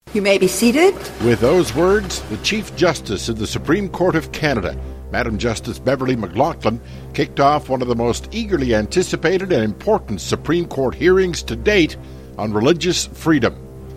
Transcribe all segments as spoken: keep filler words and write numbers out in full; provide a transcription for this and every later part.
You may be seated. With those words, the Chief Justice of the Supreme Court of Canada, Madam Justice Beverley McLachlin, kicked off one of the most eagerly anticipated and important Supreme Court hearings to date on religious freedom.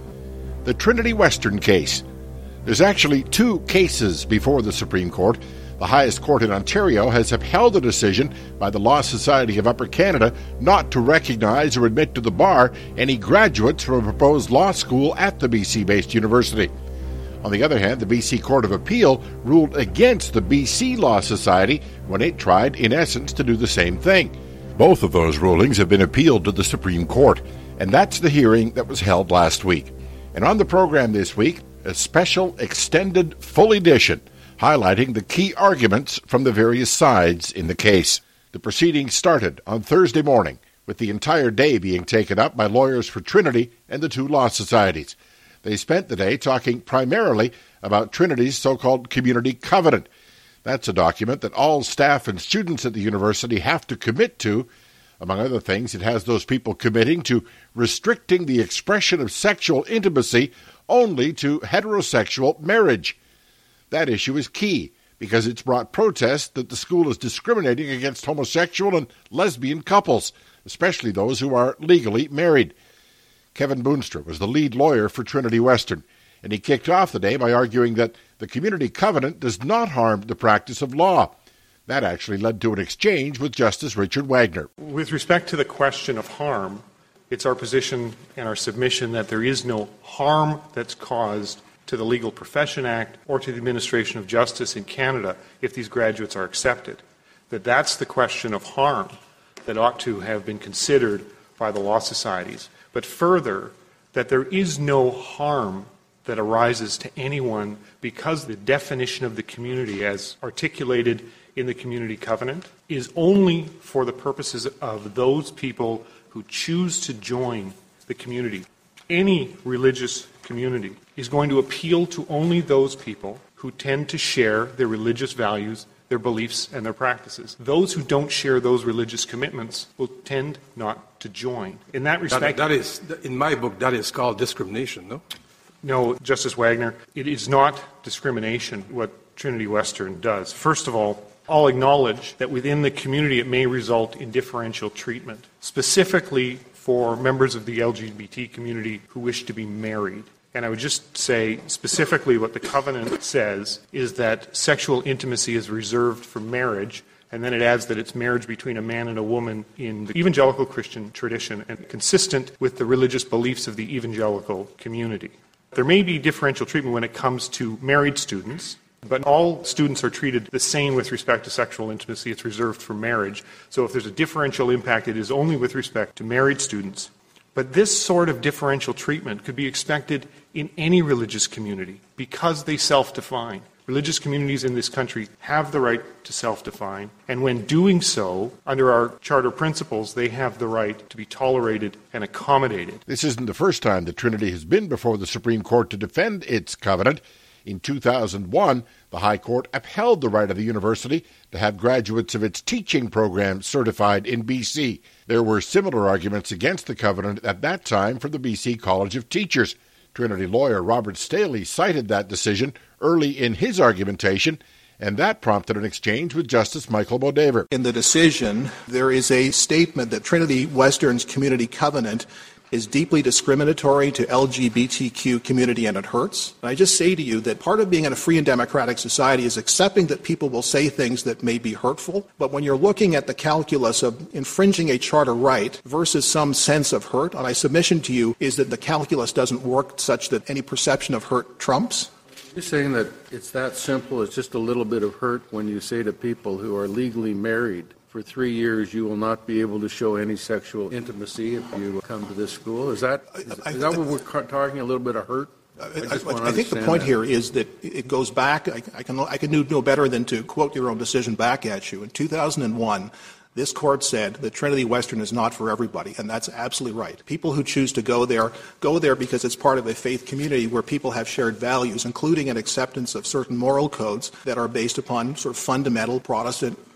The Trinity Western case. There's actually two cases before the Supreme Court. The highest court in Ontario has upheld a decision by the Law Society of Upper Canada not to recognize or admit to the bar any graduates from a proposed law school at the B C-based university. On the other hand, the B C Court of Appeal ruled against the B C Law Society when it tried, in essence, to do the same thing. Both of those rulings have been appealed to the Supreme Court, and that's the hearing that was held last week. And on the program this week, a special extended full edition highlighting the key arguments from the various sides in the case. The proceedings started on Thursday morning, with the entire day being taken up by lawyers for Trinity and the two law societies. They spent the day talking primarily about Trinity's so-called Community Covenant. That's a document that all staff and students at the university have to commit to. Among other things, it has those people committing to restricting the expression of sexual intimacy only to heterosexual marriage. That issue is key because it's brought protests that the school is discriminating against homosexual and lesbian couples, especially those who are legally married. Kevin Boonstra was the lead lawyer for Trinity Western, and he kicked off the day by arguing that the Community Covenant does not harm the practice of law. That actually led to an exchange with Justice Richard Wagner. With respect to the question of harm, it's our position and our submission that there is no harm that's caused to the Legal Profession Act or to the administration of justice in Canada if these graduates are accepted. That that's the question of harm that ought to have been considered by the law societies. But further, that there is no harm that arises to anyone because the definition of the community as articulated in the Community Covenant is only for the purposes of those people who choose to join the community. Any religious community is going to appeal to only those people who tend to share their religious values, their beliefs, and their practices. Those who don't share those religious commitments will tend not to join. In that respect... That, that is, in my book, that is called discrimination, no? No, Justice Wagner, it is not discrimination what Trinity Western does. First of all, I'll acknowledge that within the community it may result in differential treatment, specifically for members of the L G B T community who wish to be married. And I would just say specifically what the covenant says is that sexual intimacy is reserved for marriage, and then it adds that it's marriage between a man and a woman in the evangelical Christian tradition and consistent with the religious beliefs of the evangelical community. There may be differential treatment when it comes to married students, but all students are treated the same with respect to sexual intimacy. It's reserved for marriage. So if there's a differential impact, it is only with respect to married students. But this sort of differential treatment could be expected in any religious community because they self-define. Religious communities in this country have the right to self-define, and when doing so, under our charter principles, they have the right to be tolerated and accommodated. This isn't the first time that Trinity has been before the Supreme Court to defend its covenant. In two thousand one, the High Court upheld the right of the university to have graduates of its teaching program certified in B C. There were similar arguments against the covenant at that time from the B C College of Teachers. Trinity lawyer Robert Staley cited that decision early in his argumentation, and that prompted an exchange with Justice Michael Bodaver. In the decision, there is a statement that Trinity Western's Community Covenant is deeply discriminatory to L G B T Q community, and it hurts. And I just say to you that part of being in a free and democratic society is accepting that people will say things that may be hurtful. But when you're looking at the calculus of infringing a charter right versus some sense of hurt, my submission to you is that the calculus doesn't work such that any perception of hurt trumps. You're saying that it's that simple, it's just a little bit of hurt when you say to people who are legally married, for three years you will not be able to show any sexual intimacy if you come to this school. Is that, is, is that what we're talking, a little bit of hurt? I, I, I think the point that. here is that it goes back, I, I can I can do no better than to quote your own decision back at you. In two thousand one, this court said that Trinity Western is not for everybody, and that's absolutely right. People who choose to go there, go there because it's part of a faith community where people have shared values, including an acceptance of certain moral codes that are based upon sort of fundamental Protestant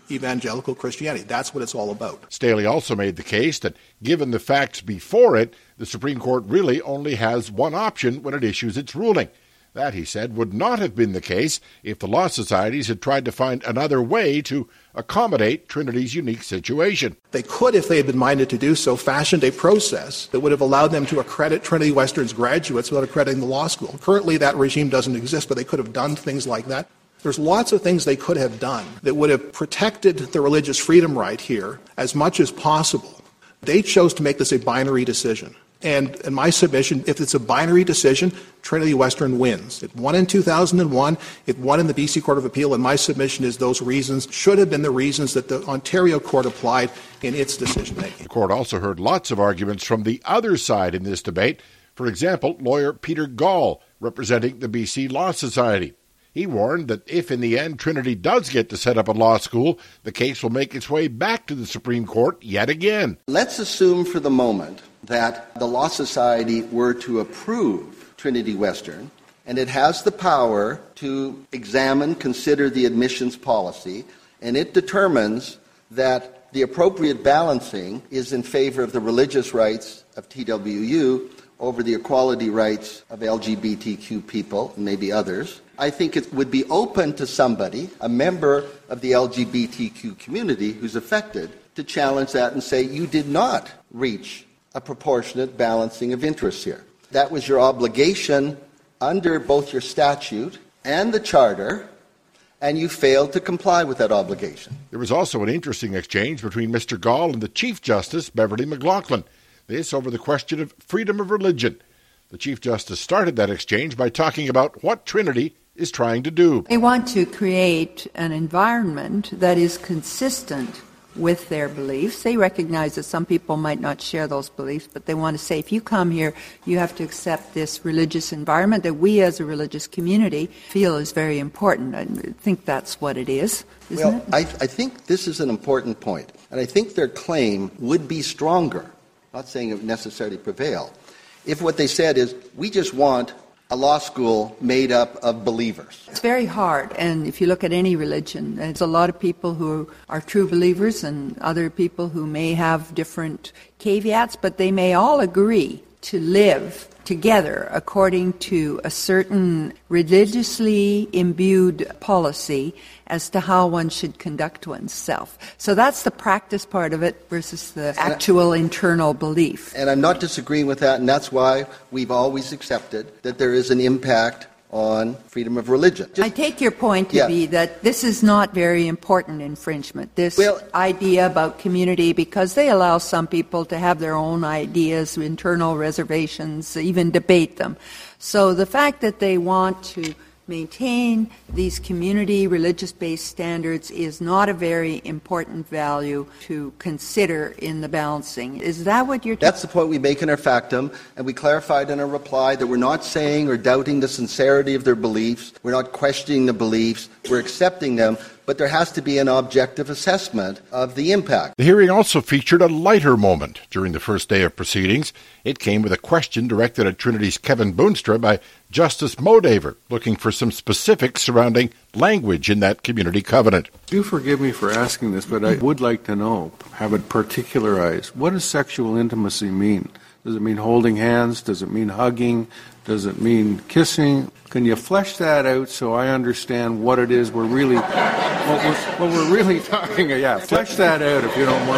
evangelical Christianity. That's what it's all about. Staley also made the case that given the facts before it, the Supreme Court really only has one option when it issues its ruling. That, he said, would not have been the case if the law societies had tried to find another way to accommodate Trinity's unique situation. They could, if they had been minded to do so, fashioned a process that would have allowed them to accredit Trinity Western's graduates without accrediting the law school. Currently, that regime doesn't exist, but they could have done things like that. There's lots of things they could have done that would have protected the religious freedom right here as much as possible. They chose to make this a binary decision. And in my submission, if it's a binary decision, Trinity Western wins. It won in two thousand one. It won in the B C Court of Appeal. And my submission is those reasons should have been the reasons that the Ontario court applied in its decision-making. The court also heard lots of arguments from the other side in this debate. For example, lawyer Peter Gall, representing the B C Law Society. He warned that if in the end Trinity does get to set up a law school, the case will make its way back to the Supreme Court yet again. Let's assume for the moment that the Law Society were to approve Trinity Western, and it has the power to examine, consider the admissions policy, and it determines that the appropriate balancing is in favor of the religious rights of T W U over the equality rights of L G B T Q people, and maybe others. I think it would be open to somebody, a member of the L G B T Q community who's affected, to challenge that and say, you did not reach a proportionate balancing of interests here. That was your obligation under both your statute and the charter, and you failed to comply with that obligation. There was also an interesting exchange between Mister Gall and the Chief Justice, Beverly McLaughlin. This over the question of freedom of religion. The Chief Justice started that exchange by talking about what Trinity is trying to do. They want to create an environment that is consistent with their beliefs. They recognize that some people might not share those beliefs, but they want to say, if you come here, you have to accept this religious environment that we as a religious community feel is very important. I think that's what it is, isn't well, it? I, I think this is an important point, and I think their claim would be stronger, I'm not saying it would necessarily prevail, if what they said is, we just want a law school made up of believers. It's very hard, and if you look at any religion, there's a lot of people who are true believers and other people who may have different caveats, but they may all agree to live together according to a certain religiously imbued policy as to how one should conduct oneself. So that's the practice part of it versus the actual I, internal belief. And I'm not disagreeing with that, and that's why we've always accepted that there is an impact on freedom of religion. Just, I take your point to yeah. be that this is not very important infringement, this well, idea about community, because they allow some people to have their own ideas, internal reservations, even debate them. So the fact that they want to maintain these community religious-based standards is not a very important value to consider in the balancing. Is that what you're talking about? That's the point we make in our factum, and we clarified in our reply that we're not saying or doubting the sincerity of their beliefs. We're not questioning the beliefs. We're accepting them, but there has to be an objective assessment of the impact. The hearing also featured a lighter moment during the first day of proceedings. It came with a question directed at Trinity's Kevin Boonstra by Justice Modaver, looking for some specifics surrounding language in that community covenant. Do forgive me for asking this, but I would like to know, have it particularized. What does sexual intimacy mean? Does it mean holding hands? Does it mean hugging? Does it mean kissing? Can you flesh that out so I understand what it is we're really, what we're, what we're really talking about? Yeah, flesh that out if you don't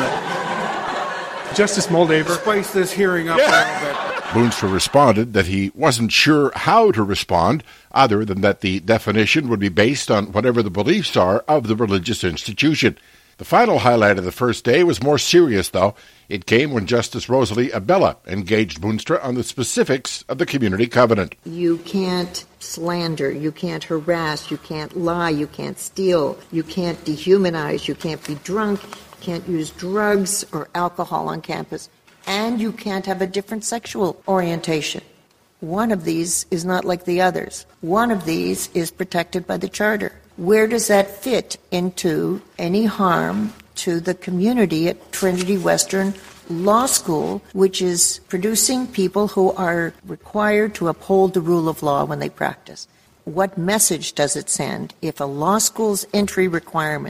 mind. Justice Moldaver. Spice this hearing up yeah. a little bit. Boonstra responded that he wasn't sure how to respond, other than that the definition would be based on whatever the beliefs are of the religious institution. The final highlight of the first day was more serious, though. It came when Justice Rosalie Abella engaged Boonstra on the specifics of the community covenant. You can't slander, you can't harass, you can't lie, you can't steal, you can't dehumanize, you can't be drunk, you can't use drugs or alcohol on campus, and you can't have a different sexual orientation. One of these is not like the others. One of these is protected by the Charter. Where does that fit into any harm to the community at Trinity Western Law School, which is producing people who are required to uphold the rule of law when they practice? What message does it send if a law school's entry requirements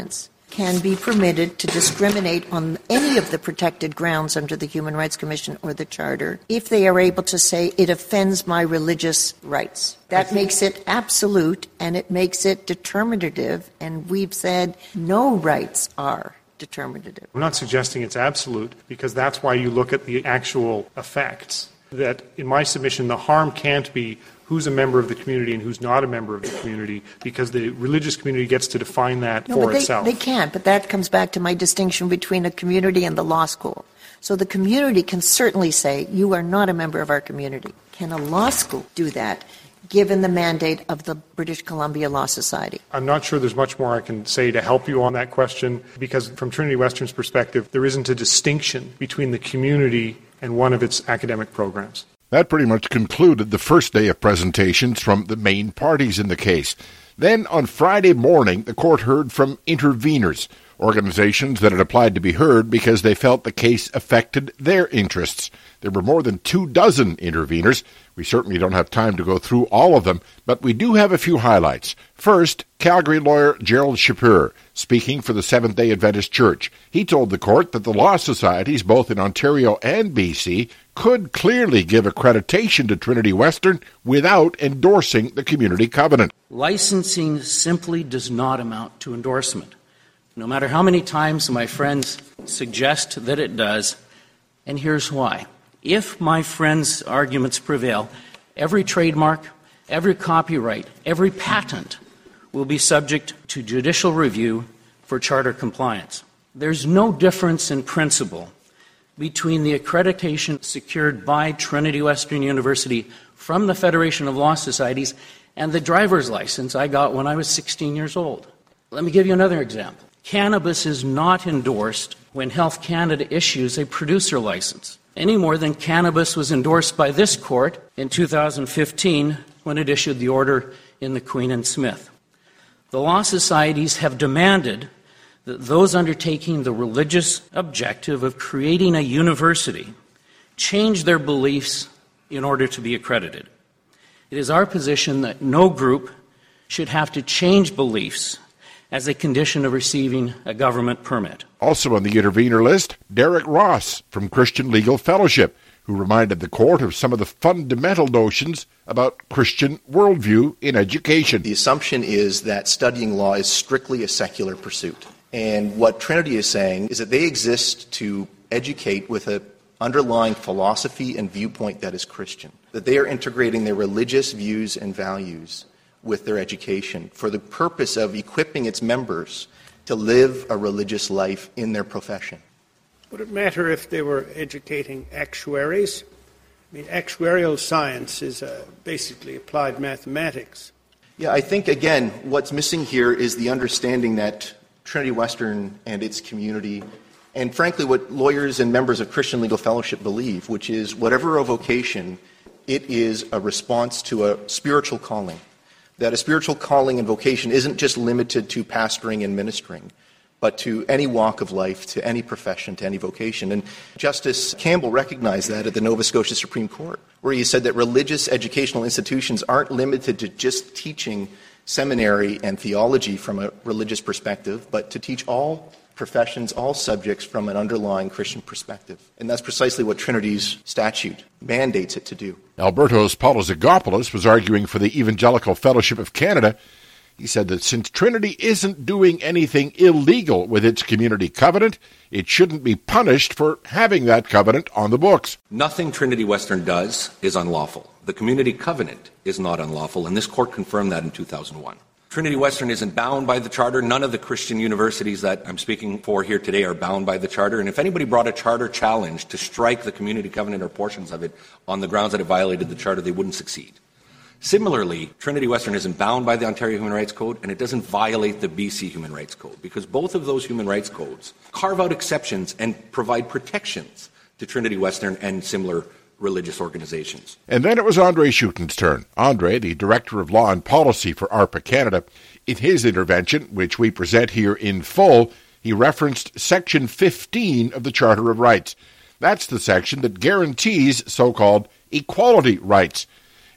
can be permitted to discriminate on any of the protected grounds under the Human Rights Commission or the Charter if they are able to say it offends my religious rights. That makes it absolute and it makes it determinative, and we've said no rights are determinative. I'm not suggesting it's absolute because that's why you look at the actual effects. That in my submission, the harm can't be who's a member of the community and who's not a member of the community, because the religious community gets to define that no, for but they, itself. They can't, but that comes back to my distinction between a community and the law school. So the community can certainly say, you are not a member of our community. Can a law school do that, given the mandate of the British Columbia Law Society? I'm not sure there's much more I can say to help you on that question, because from Trinity Western's perspective, there isn't a distinction between the community and one of its academic programs. That pretty much concluded the first day of presentations from the main parties in the case. Then, on Friday morning, the court heard from interveners, organizations that had applied to be heard because they felt the case affected their interests. There were more than two dozen interveners. We certainly don't have time to go through all of them, but we do have a few highlights. First, Calgary lawyer Gerald Shapur, speaking for the Seventh-day Adventist Church. He told the court that the law societies, both in Ontario and B C, could clearly give accreditation to Trinity Western without endorsing the community covenant. Licensing simply does not amount to endorsement. No matter how many times my friends suggest that it does, and here's why. If my friends' arguments prevail, every trademark, every copyright, every patent will be subject to judicial review for charter compliance. There's no difference in principle between the accreditation secured by Trinity Western University from the Federation of Law Societies and the driver's license I got when I was sixteen years old. Let me give you another example. Cannabis is not endorsed when Health Canada issues a producer license, any more than cannabis was endorsed by this court in two thousand fifteen when it issued the order in the Queen and Smith. The law societies have demanded that those undertaking the religious objective of creating a university change their beliefs in order to be accredited. It is our position that no group should have to change beliefs as a condition of receiving a government permit. Also on the intervener list, Derek Ross from Christian Legal Fellowship, who reminded the court of some of the fundamental notions about Christian worldview in education. The assumption is that studying law is strictly a secular pursuit. And what Trinity is saying is that they exist to educate with an underlying philosophy and viewpoint that is Christian, that they are integrating their religious views and values with their education for the purpose of equipping its members to live a religious life in their profession. Would it matter if they were educating actuaries? I mean, actuarial science is uh, basically applied mathematics. Yeah, I think, again, what's missing here is the understanding that Trinity Western and its community, and frankly what lawyers and members of Christian Legal Fellowship believe, which is whatever a vocation, it is a response to a spiritual calling. That a spiritual calling and vocation isn't just limited to pastoring and ministering, but to any walk of life, to any profession, to any vocation. And Justice Campbell recognized that at the Nova Scotia Supreme Court, where he said that religious educational institutions aren't limited to just teaching seminary and theology from a religious perspective, but to teach all professions, all subjects from an underlying Christian perspective. And that's precisely what Trinity's statute mandates it to do. Alberto's Paulo Zagopoulos was arguing for the Evangelical Fellowship of Canada. He said that since Trinity isn't doing anything illegal with its community covenant, it shouldn't be punished for having that covenant on the books. Nothing Trinity Western does is unlawful. The community covenant is not unlawful, and this court confirmed that in two thousand one. Trinity Western isn't bound by the charter. None of the Christian universities that I'm speaking for here today are bound by the charter. And if anybody brought a charter challenge to strike the community covenant or portions of it on the grounds that it violated the charter, they wouldn't succeed. Similarly, Trinity Western isn't bound by the Ontario Human Rights Code, and it doesn't violate the B C Human Rights Code, because both of those human rights codes carve out exceptions and provide protections to Trinity Western and similar religious organizations. And then it was Andre Schuten's turn. Andre, the Director of Law and Policy for ARPA Canada, in his intervention, which we present here in full, he referenced Section fifteen of the Charter of Rights. That's the section that guarantees so-called equality rights.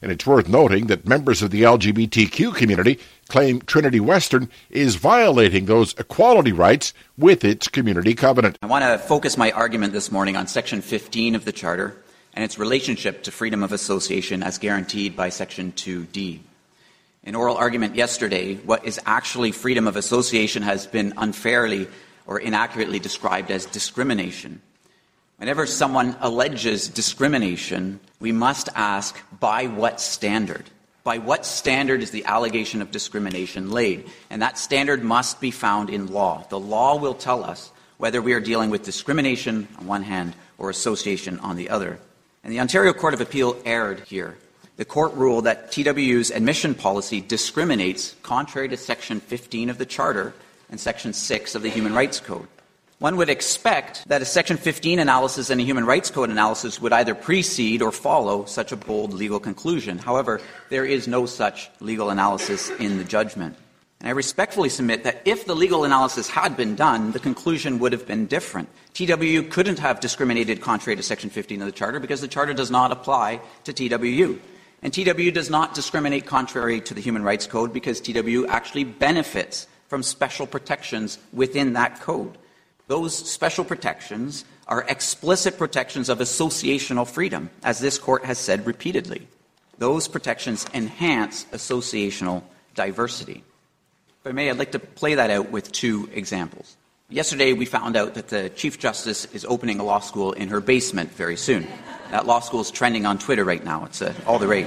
And it's worth noting that members of the L G B T Q community claim Trinity Western is violating those equality rights with its community covenant. I want to focus my argument this morning on Section fifteen of the Charter and its relationship to freedom of association as guaranteed by Section two D. In oral argument yesterday, what is actually freedom of association has been unfairly or inaccurately described as discrimination. Whenever someone alleges discrimination, we must ask, by what standard? By what standard is the allegation of discrimination laid? And that standard must be found in law. The law will tell us whether we are dealing with discrimination on one hand or association on the other. And the Ontario Court of Appeal erred here. The court ruled that T W U's admission policy discriminates contrary to Section fifteen of the Charter and Section six of the Human Rights Code. One would expect that a Section fifteen analysis and a Human Rights Code analysis would either precede or follow such a bold legal conclusion. However, there is no such legal analysis in the judgment. And I respectfully submit that if the legal analysis had been done, the conclusion would have been different. T W U couldn't have discriminated contrary to Section fifteen of the Charter because the Charter does not apply to T W U. And T W U does not discriminate contrary to the Human Rights Code because T W U actually benefits from special protections within that code. Those special protections are explicit protections of associational freedom, as this court has said repeatedly. Those protections enhance associational diversity. If I may, I'd like to play that out with two examples. Yesterday, we found out that the Chief Justice is opening a law school in her basement very soon. That law school is trending on Twitter right now. It's uh, all the rage.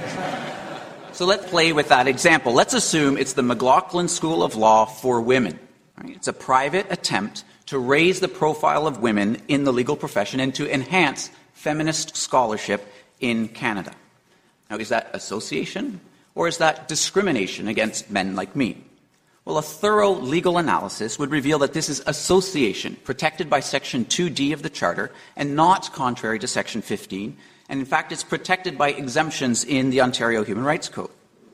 So let's play with that example. Let's assume it's the McLaughlin School of Law for Women. Right? It's a private attempt to raise the profile of women in the legal profession and to enhance feminist scholarship in Canada. Now, is that association or is that discrimination against men like me? Well, a thorough legal analysis would reveal that this is association protected by Section two D of the Charter and not contrary to Section fifteen. And in fact, it's protected by exemptions in the Ontario Human Rights Code.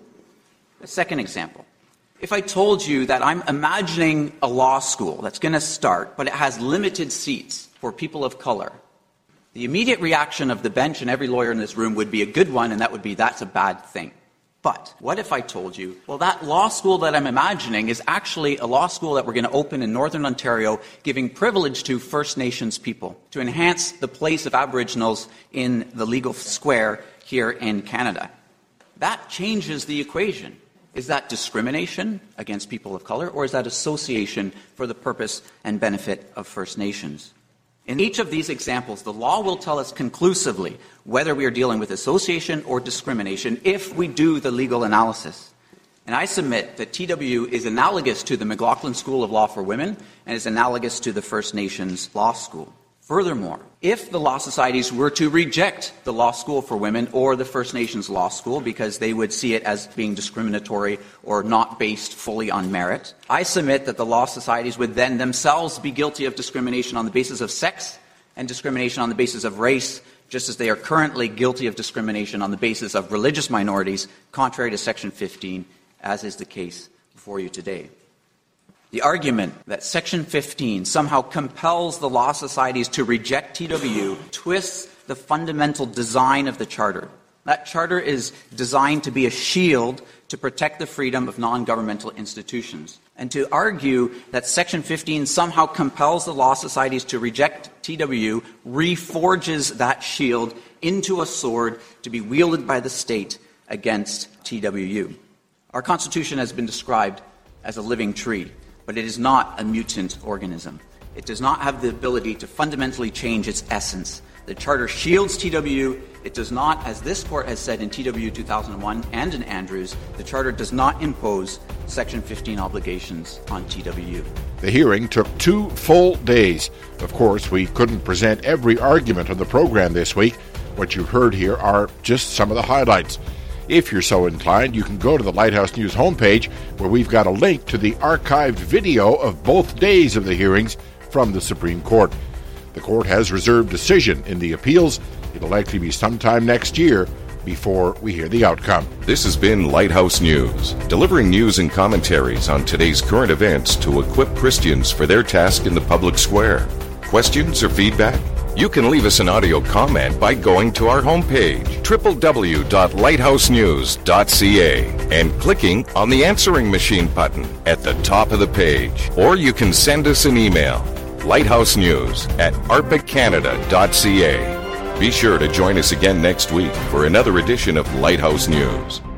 A second example. If I told you that I'm imagining a law school that's going to start, but it has limited seats for people of color, the immediate reaction of the bench and every lawyer in this room would be a good one, and that would be, that's a bad thing. But what if I told you, well, that law school that I'm imagining is actually a law school that we're going to open in Northern Ontario, giving privilege to First Nations people to enhance the place of Aboriginals in the legal square here in Canada. That changes the equation. Is that discrimination against people of color, or is that association for the purpose and benefit of First Nations? In each of these examples, the law will tell us conclusively whether we are dealing with association or discrimination if we do the legal analysis. And I submit that T W U is analogous to the McLaughlin School of Law for Women and is analogous to the First Nations Law School. Furthermore, if the law societies were to reject the Law School for Women or the First Nations Law School because they would see it as being discriminatory or not based fully on merit, I submit that the law societies would then themselves be guilty of discrimination on the basis of sex and discrimination on the basis of race, just as they are currently guilty of discrimination on the basis of religious minorities, contrary to Section fifteen, as is the case before you today. The argument that Section fifteen somehow compels the law societies to reject T W U twists the fundamental design of the Charter. That Charter is designed to be a shield to protect the freedom of non-governmental institutions. And to argue that Section fifteen somehow compels the law societies to reject T W U reforges that shield into a sword to be wielded by the state against T W U. Our Constitution has been described as a living tree, but it is not a mutant organism. It does not have the ability to fundamentally change its essence. The Charter shields T W U. It does not, as this Court has said in T W two thousand one and in Andrews, the Charter does not impose Section fifteen obligations on T W U. The hearing took two full days. Of course, we couldn't present every argument on the program this week. What you've heard here are just some of the highlights. If you're so inclined, you can go to the Lighthouse News homepage, where we've got a link to the archived video of both days of the hearings from the Supreme Court. The court has reserved decision in the appeals. It'll likely be sometime next year before we hear the outcome. This has been Lighthouse News, delivering news and commentaries on today's current events to equip Christians for their task in the public square. Questions or feedback? You can leave us an audio comment by going to our homepage, w w w dot lighthouse news dot c a, and clicking on the answering machine button at the top of the page. Or you can send us an email, lighthousenews at arpa canada dot c a. Be sure to join us again next week for another edition of Lighthouse News.